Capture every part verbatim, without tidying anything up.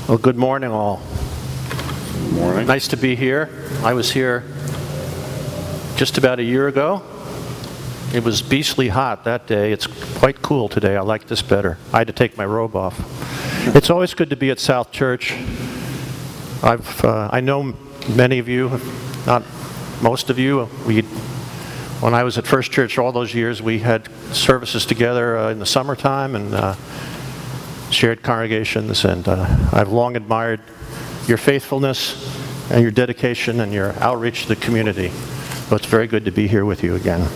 Well, good morning, all. Good morning. Nice to be here. I was here just about a year ago. It was beastly hot that day. It's quite cool today. I like this better. I had to take my robe off. It's always good to be at South Church. I've uh, I know many of you, not most of you. We, when I was at First Church all those years, we had services together uh, in the summertime and uh, shared congregations, and uh, I've long admired your faithfulness and your dedication and your outreach to the community. So it's very good to be here with you again.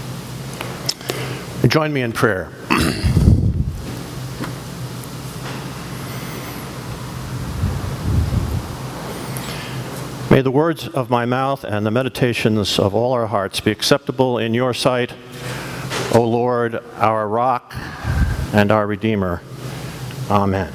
Join me in prayer. May the words of my mouth and the meditations of all our hearts be acceptable in your sight, O Lord, our rock and our Redeemer. Amen.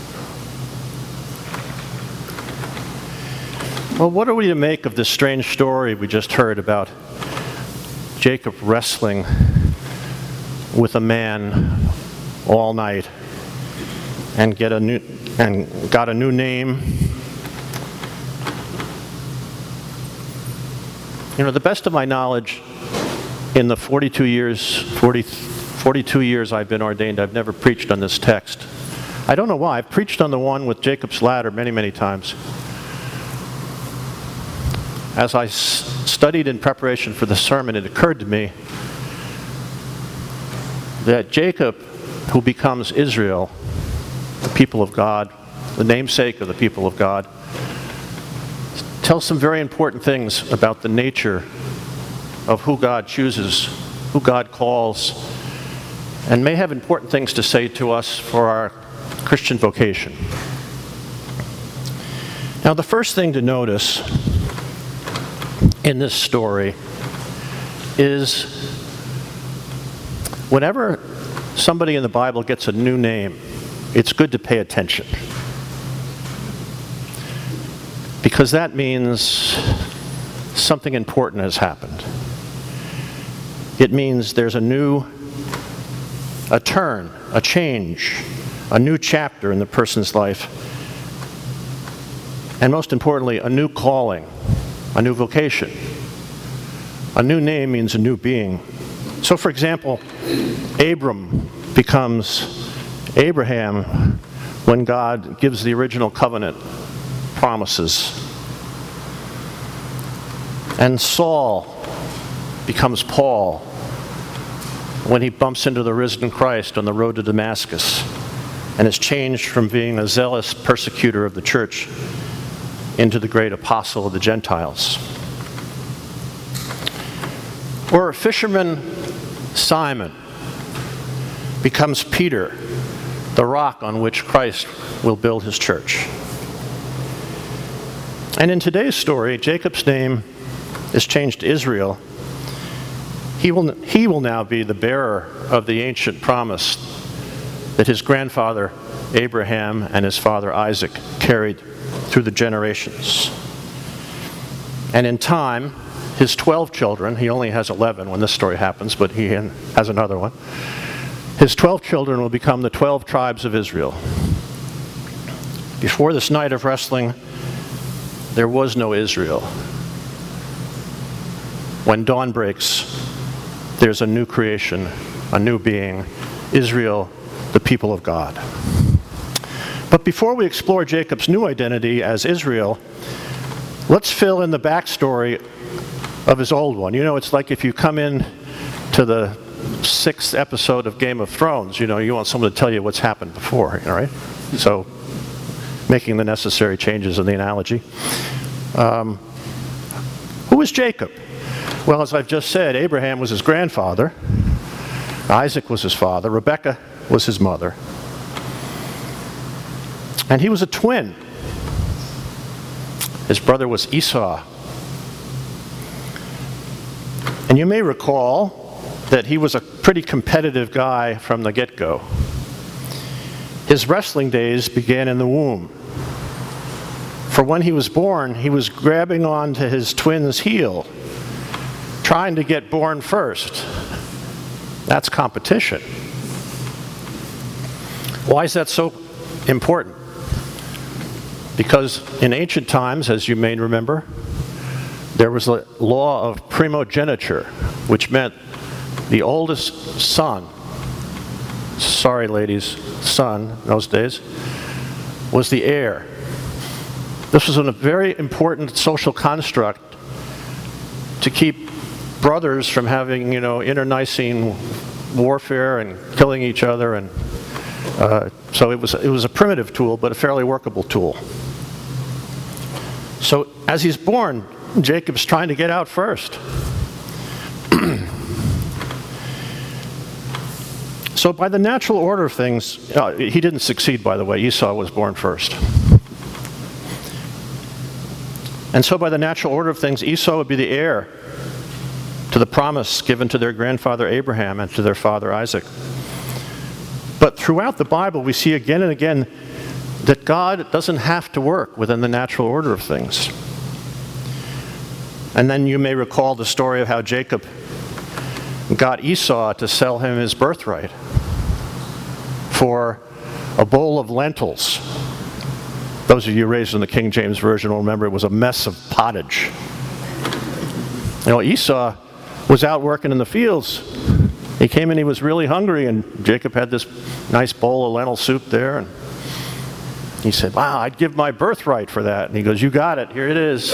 Well, what are we to make of this strange story we just heard about Jacob wrestling with a man all night and get a new and got a new name? You know, the best of my knowledge, in the forty-two years, forty, forty-two years I've been ordained, I've never preached on this text. I don't know why. I've preached on the one with Jacob's ladder many, many times. As I s- studied in preparation for the sermon, it occurred to me that Jacob, who becomes Israel, the people of God, the namesake of the people of God, tells some very important things about the nature of who God chooses, who God calls, and may have important things to say to us for our Christian vocation. Now, the first thing to notice in this story is whenever somebody in the Bible gets a new name, it's good to pay attention, because that means something important has happened. It means there's a new, a turn, a change, a new chapter in the person's life, and most importantly, a new calling, a new vocation. A new name means a new being. So, for example, Abram becomes Abraham when God gives the original covenant promises. And Saul becomes Paul when he bumps into the risen Christ on the road to Damascus and is changed from being a zealous persecutor of the church into the great apostle of the Gentiles. Or fisherman Simon becomes Peter, the rock on which Christ will build his church. And in today's story, Jacob's name is changed to Israel. He will, he will now be the bearer of the ancient promise that his grandfather Abraham and his father Isaac carried through the generations. And in time, his twelve children, he only has eleven when this story happens, but he has another one. His twelve children will become the twelve tribes of Israel. Before this night of wrestling, there was no Israel. When dawn breaks, there's a new creation, a new being, Israel, the people of God. But before we explore Jacob's new identity as Israel, let's fill in the backstory of his old one. You know, it's like if you come in to the sixth episode of Game of Thrones, you know, you want someone to tell you what's happened before, all right? So, making the necessary changes in the analogy. Um, who is Jacob? Well, as I've just said, Abraham was his grandfather, Isaac was his father, Rebekah was his mother, and he was a twin. His brother was Esau. And you may recall that he was a pretty competitive guy from the get-go. His wrestling days began in the womb. For when he was born, he was grabbing onto his twin's heel, trying to get born first. That's competition. Why is that so important? because in ancient times, as you may remember, there was a law of primogeniture, which meant the oldest son, sorry ladies, son in those days, was the heir. This was a very important social construct to keep brothers from having, you know, internecine warfare and killing each other, and uh, so it was it was a primitive tool, but a fairly workable tool. So as he's born, Jacob's trying to get out first. So by the natural order of things, uh, he didn't succeed, by the way. Esau was born first. And so by the natural order of things, Esau would be the heir to the promise given to their grandfather Abraham and to their father Isaac. But throughout the Bible, we see again and again that God doesn't have to work within the natural order of things. And then you may recall the story of how Jacob got Esau to sell him his birthright for a bowl of lentils. Those of you raised in the King James Version will remember it was a mess of pottage. You know, Esau was out working in the fields. He came in, he was really hungry, and Jacob had this nice bowl of lentil soup there, and he said, wow, I'd give my birthright for that. And he goes, you got it, here it is.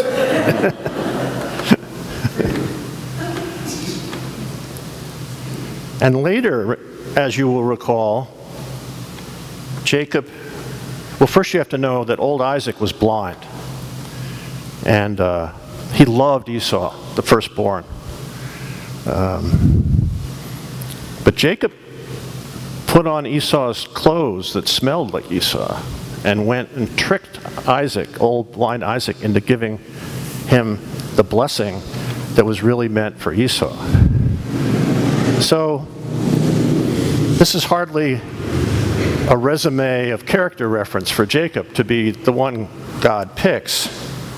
And later, as you will recall, Jacob, well, first you have to know that old Isaac was blind. And uh, he loved Esau, the firstborn. Um, but Jacob put on Esau's clothes that smelled like Esau and went and tricked Isaac, old blind Isaac, into giving him the blessing that was really meant for Esau. So, this is hardly a resume of character reference for Jacob to be the one God picks.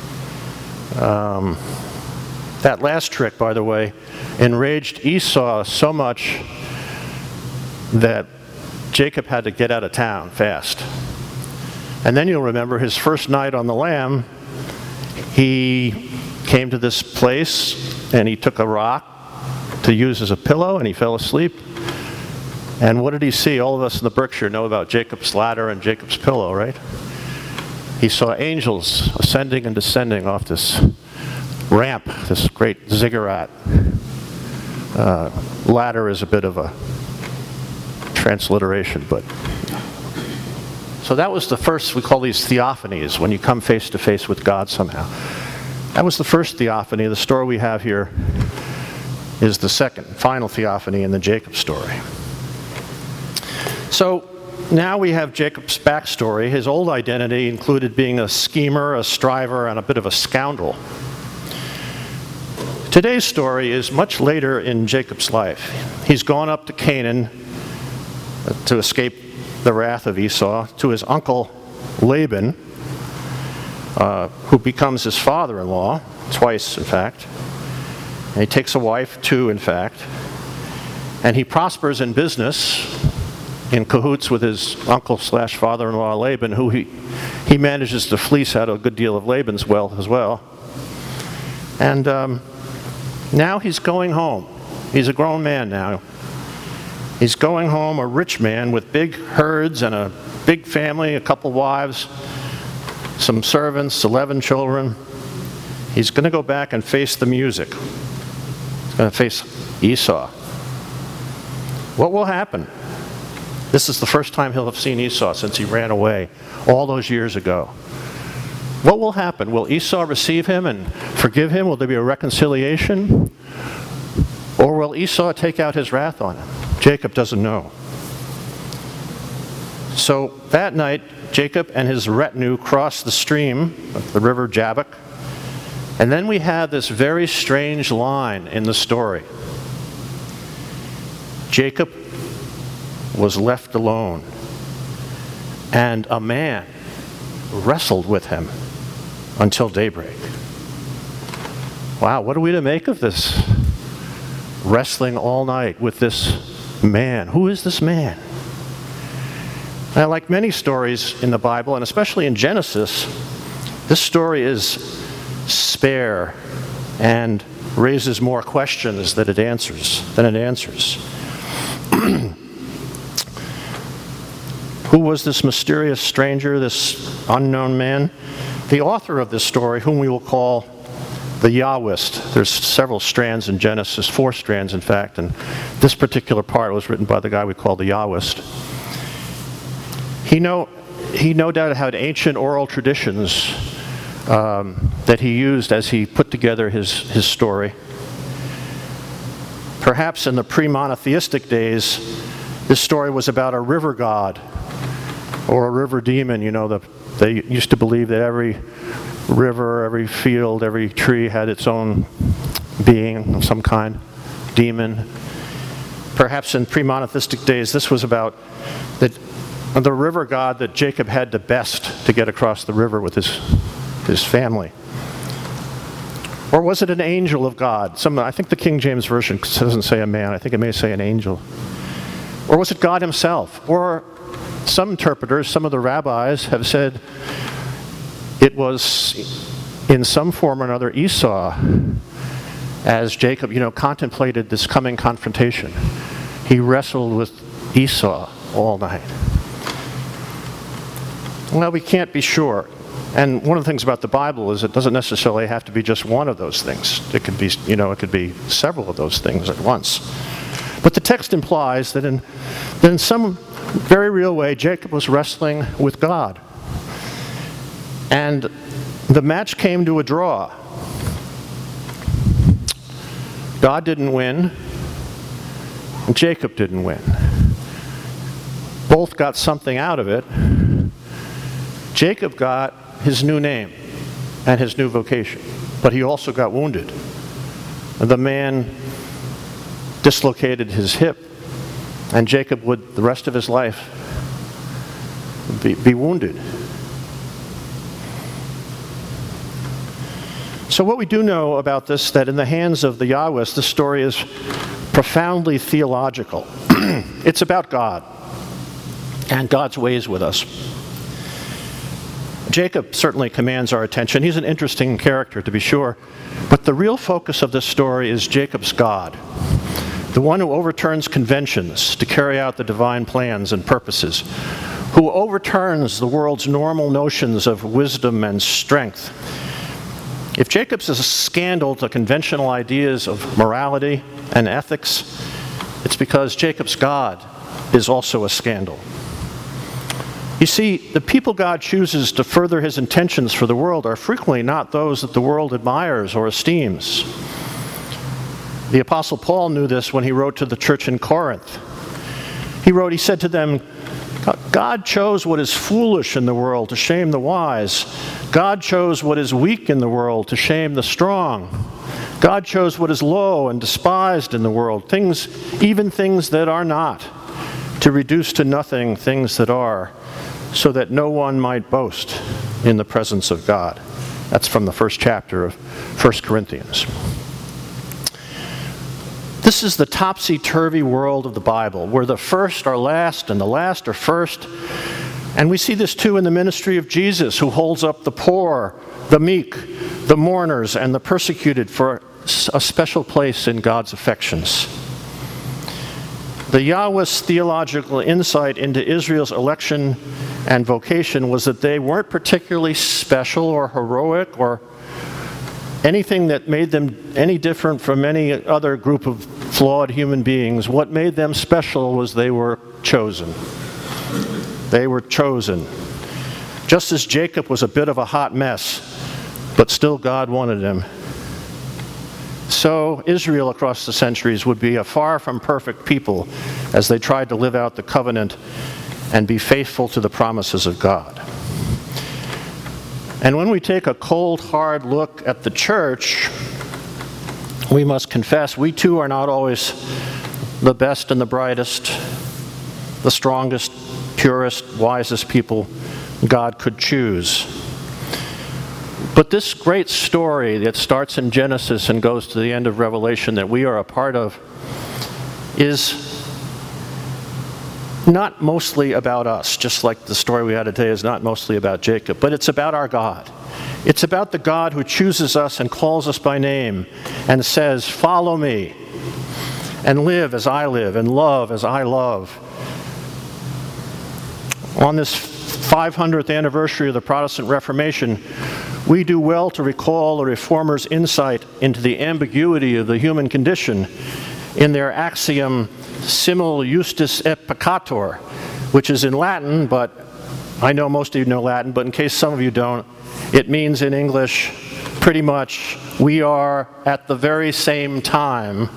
Um, that last trick, by the way, enraged Esau so much that Jacob had to get out of town fast. And then you'll remember his first night on the lam, he came to this place and he took a rock to use as a pillow and he fell asleep. And what did he see? All of us in the Berkshire know about Jacob's ladder and Jacob's pillow, right? He saw angels ascending and descending off this ramp, this great ziggurat. Uh, ladder is a bit of a transliteration, but... So that was the first, we call these theophanies, when you come face to face with God somehow. That was the first theophany. The story we have here is the second, final theophany in the Jacob story. So now we have Jacob's backstory. His old identity included being a schemer, a striver, and a bit of a scoundrel. Today's story is much later in Jacob's life. He's gone up to Canaan to escape the wrath of Esau, to his uncle Laban, uh, who becomes his father-in-law, twice in fact. And he takes a wife, two in fact. And he prospers in business, in cahoots with his uncle slash father-in-law Laban, who he, he manages to fleece out a good deal of Laban's wealth as well. And um, now he's going home. He's a grown man now. He's going home, a rich man with big herds and a big family, a couple wives, some servants, eleven children. He's going to go back and face the music. He's going to face Esau. What will happen? This is the first time he'll have seen Esau since he ran away all those years ago. What will happen? Will Esau receive him and forgive him? Will there be a reconciliation? Or will Esau take out his wrath on him? Jacob doesn't know. So that night, Jacob and his retinue cross the stream, the river Jabbok, and then we have this very strange line in the story. Jacob was left alone, and a man wrestled with him until daybreak. Wow, what are we to make of this? Wrestling all night with this man. Who is this man? Now, like many stories in the Bible, and especially in Genesis, This story is spare and raises more questions than it answers. Than it answers. Who was this mysterious stranger, this unknown man? The author of this story, whom we will call the Yahwist. There's several strands in Genesis, four strands in fact, and this particular part was written by the guy we call the Yahwist. He know, he no doubt had ancient oral traditions um, that he used as he put together his, his story. Perhaps in the pre-monotheistic days, this story was about a river god or a river demon. You know, the, they used to believe that every river, every field, every tree had its own being of some kind, demon. Perhaps in pre-monotheistic days, this was about the, the river god that Jacob had to best to get across the river with his, his family. Or was it an angel of God? Some, I think the King James Version doesn't say a man. I think it may say an angel. Or was it God himself? Or some interpreters, some of the rabbis have said it was in some form or another Esau, as Jacob, you know, contemplated this coming confrontation. He wrestled with Esau all night. Well, we can't be sure. And one of the things about the Bible is it doesn't necessarily have to be just one of those things. It could be, you know, it could be several of those things at once. But the text implies that in, that in some very real way, Jacob was wrestling with God. And the match came to a draw. God didn't win, and Jacob didn't win. Both got something out of it. Jacob got his new name and his new vocation, but he also got wounded. The man dislocated his hip, and Jacob would, the rest of his life, be, be wounded. So what we do know about this, that in the hands of the Yahwist, this story is profoundly theological. It's about God and God's ways with us. Jacob certainly commands our attention. He's an interesting character, to be sure. But the real focus of this story is Jacob's God, the one who overturns conventions to carry out the divine plans and purposes, who overturns the world's normal notions of wisdom and strength. If Jacob's is a scandal to conventional ideas of morality and ethics, it's because Jacob's God is also a scandal. You see, the people God chooses to further his intentions for the world are frequently not those that the world admires or esteems. The Apostle Paul knew this when he wrote to the church in Corinth. He wrote, he said to them, God chose what is foolish in the world to shame the wise. God chose what is weak in the world to shame the strong. God chose what is low and despised in the world, things, even things that are not, to reduce to nothing things that are, so that no one might boast in the presence of God. That's from the first chapter of First Corinthians. This is the topsy-turvy world of the Bible, where the first are last and the last are first. And we see this too in the ministry of Jesus, who holds up the poor, the meek, the mourners, and the persecuted for a special place in God's affections. The Yahwist's theological insight into Israel's election and vocation was that they weren't particularly special or heroic or anything that made them any different from any other group of flawed human beings. What made them special was they were chosen. They were chosen. Just as Jacob was a bit of a hot mess, but still God wanted him, so Israel across the centuries would be a far from perfect people as they tried to live out the covenant and be faithful to the promises of God. And when we take a cold, hard look at the church, we must confess we too are not always the best and the brightest, the strongest, purest, wisest people God could choose. But this great story that starts in Genesis and goes to the end of Revelation that we are a part of is not mostly about us, just like the story we had today is not mostly about Jacob, but it's about our God. It's about the God who chooses us and calls us by name and says, "Follow me, and live as I live, and love as I love." On this five hundredth anniversary of the Protestant Reformation, we do well to recall the Reformers' insight into the ambiguity of the human condition in their axiom, simul justus et peccator, which is in Latin, but I know most of you know Latin, but in case some of you don't, it means in English pretty much, we are at the very same time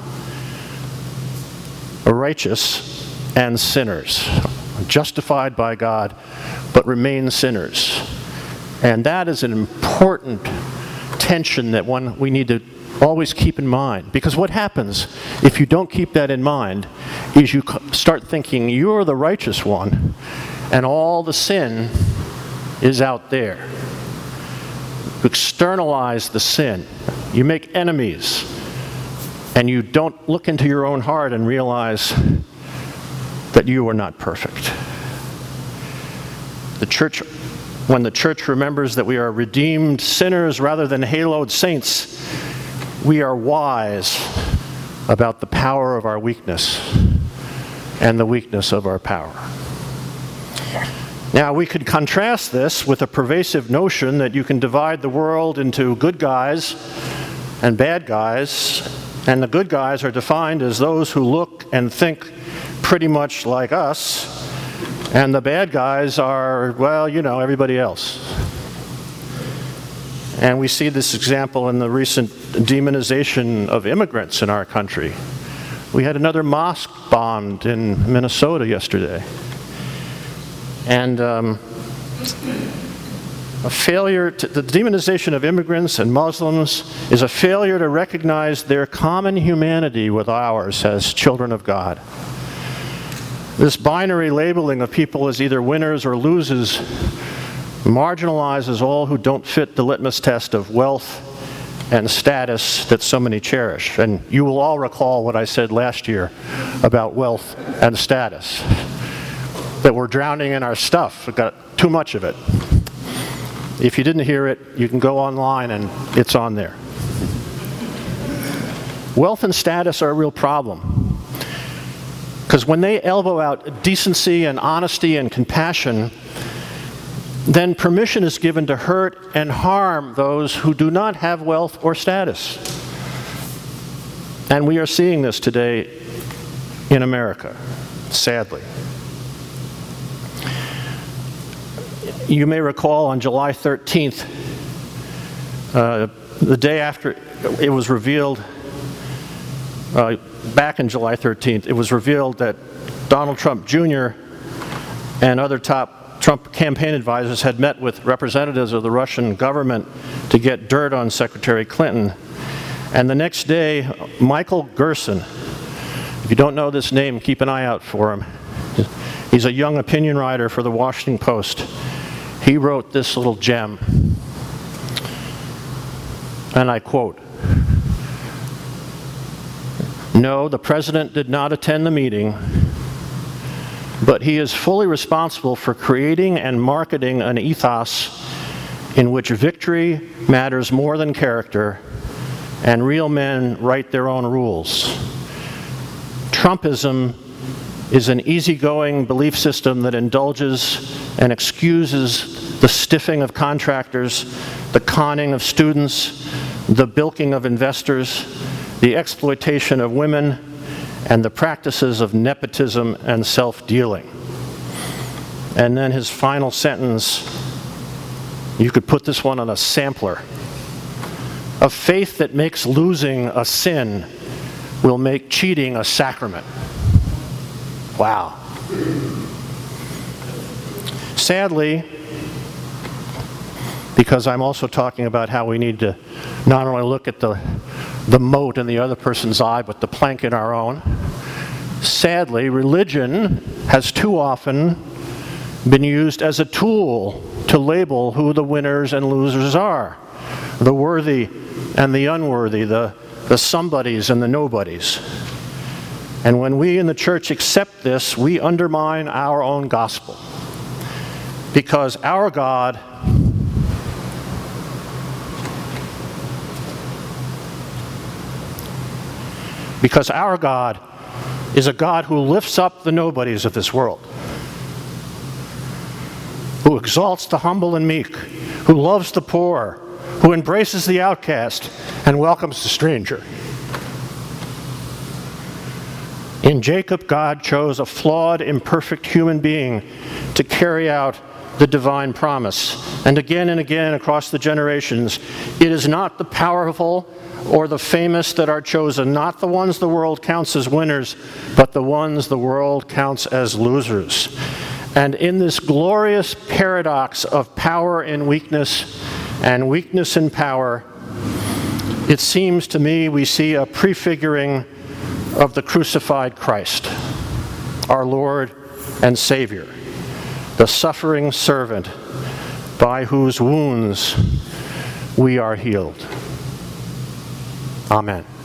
righteous and sinners, justified by God, but remain sinners. And that is an important tension that one we need to always keep in mind. Because what happens if you don't keep that in mind is you start thinking you're the righteous one and all the sin is out there. You externalize the sin. You make enemies. And you don't look into your own heart and realize that you are not perfect. The church, when the church remembers that we are redeemed sinners rather than haloed saints, we are wise about the power of our weakness and the weakness of our power. Now, we could contrast this with a pervasive notion that you can divide the world into good guys and bad guys, and the good guys are defined as those who look and think pretty much like us, and the bad guys are, well, you know, everybody else. And we see this example in the recent demonization of immigrants in our country. We had another mosque bombed in Minnesota yesterday. And um, a failure, to, the demonization of immigrants and Muslims is a failure to recognize their common humanity with ours as children of God. This binary labeling of people as either winners or losers marginalizes all who don't fit the litmus test of wealth and status that so many cherish. And you will all recall what I said last year about wealth and status, that we're drowning in our stuff. We've got too much of it. If you didn't hear it, you can go online and it's on there. Wealth and status are a real problem, because when they elbow out decency and honesty and compassion, then permission is given to hurt and harm those who do not have wealth or status. And we are seeing this today in America, sadly. You may recall on July thirteenth, uh, the day after it was revealed, uh, back in July thirteenth, it was revealed that Donald Trump Junior and other top Trump campaign advisors had met with representatives of the Russian government to get dirt on Secretary Clinton. And the next day, Michael Gerson, if you don't know this name, keep an eye out for him. He's a young opinion writer for the Washington Post. He wrote this little gem, and I quote, "No, the president did not attend the meeting, but he is fully responsible for creating and marketing an ethos in which victory matters more than character, and real men write their own rules. Trumpism is an easygoing belief system that indulges and excuses the stiffing of contractors, the conning of students, the bilking of investors, the exploitation of women, and the practices of nepotism and self-dealing." And then his final sentence, you could put this one on a sampler. "A faith that makes losing a sin will make cheating a sacrament." Wow. Sadly, because I'm also talking about how we need to not only look at the, the mote in the other person's eye, but the plank in our own, sadly, religion has too often been used as a tool to label who the winners and losers are, the worthy and the unworthy, the, the somebodies and the nobodies. And when we in the church accept this, we undermine our own gospel. Because our God because our God is a God who lifts up the nobodies of this world, who exalts the humble and meek, who loves the poor, who embraces the outcast and welcomes the stranger. In Jacob, God chose a flawed, imperfect human being to carry out the divine promise. And again and again across the generations, it is not the powerful or the famous that are chosen, not the ones the world counts as winners, but the ones the world counts as losers. And in this glorious paradox of power in weakness and weakness in power, it seems to me we see a prefiguring of the crucified Christ, our Lord and Savior, the suffering servant by whose wounds we are healed. Amen.